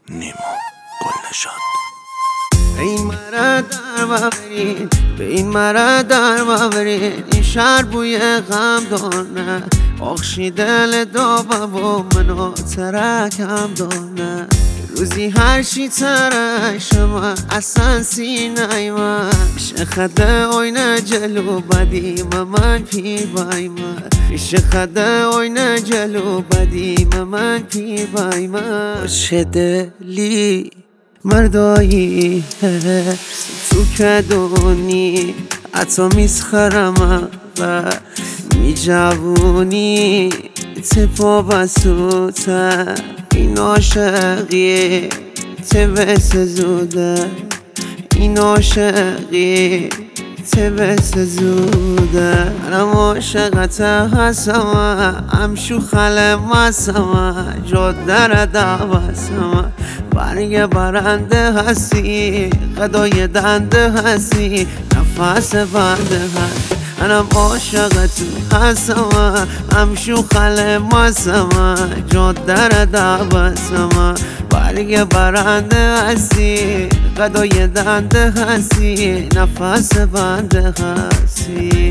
نیما گلنشاد. به این مرا در ببرین، به این مرا در ببرین، این شهر بوی غم دارنه، آخشی دل دابه و منو ترکم دارنه. روزی هر چی ترشم اصلا سینه من شخده اوینه جلو بدیم من پی بای من شخده اوینه جلو بدیم من پی بای من. چه دلی مردایی تو که دونی حتی میسخرم و می جوونی تپا بسوته این عاشقی تبس زوده این عاشقی تبس زوده. منم عاشقت هستم همشو خلم هستم جدر دوستم برگ برنده هستی قدای دنده هستی نفس بنده هستی. منم عاشقت هستم همشو خلم هستم جدر دوستم برگ برنده هستی قدای دنده هستی نفس بنده هستی.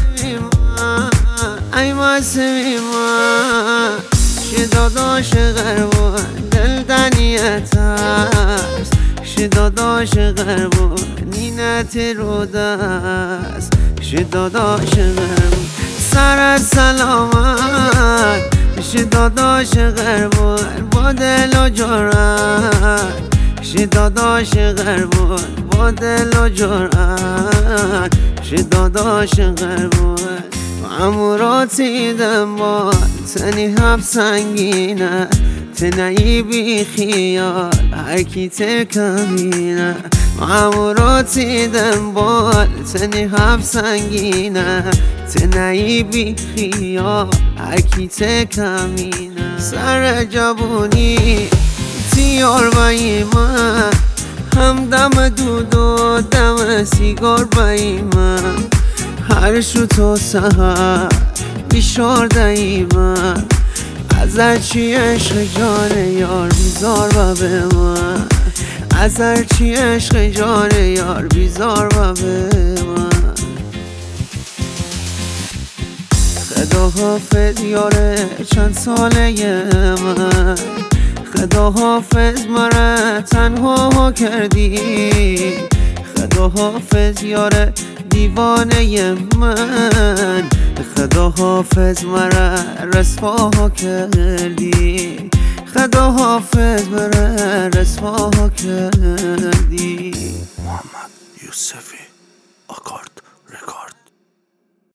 ای مسمی من شداد عاشق بود دل دنیت هست شداد عاشق بود نینت رو دست شداد عاشق بود سر سلامت شداد عاشق بود با دل و جرأت شداد عاشق بود با دل و جرأت شداد عاشق بود. اموراتی دم با تنی هم سنگینه تنهی بی خیال هرکی تکمینه. اموراتی دم با تنی هم سنگینه تنهی بی خیال هرکی تکمینه. سر جوونی تیار بایی من همدم دود و دم سیگار بایی من هر شو تو سهر بیشار دایما از هرچی عشق جان یار بیزار و به من از هرچی عشق جان یار بیزار و به من. خدا حافظ یاره چند ساله من خدا حافظ مرا تنها کردی خدا حافظ یاره دیوانه من خدا حافظ مرا رسوا کردی خدا حافظ مرا رسوا کردی. محمد یوسفی آقا